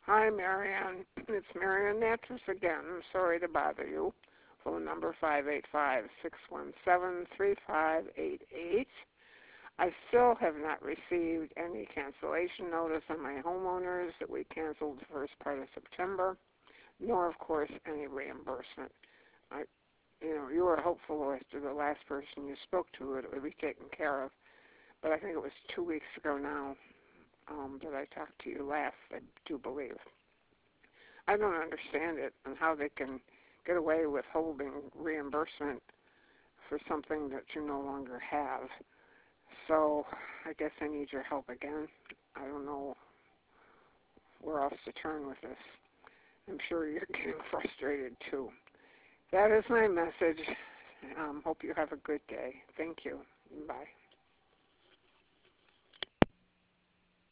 Hi, Marianne. It's Marianne Natras again. I'm sorry to bother you. Phone number 585-617-3588. I still have not received any cancellation notice on my homeowners that we canceled the first part of September, nor, of course, any reimbursement. I, you were hopeful as to the last person you spoke to it would be taken care of, but I think it was 2 weeks ago now that I talked to you last, I do believe. I don't understand it and how they can get away with holding reimbursement for something that you no longer have. So I guess I need your help again. I don't know where else to turn with this. I'm sure you're getting frustrated too. That is my message. Hope you have a good day. Thank you. Bye.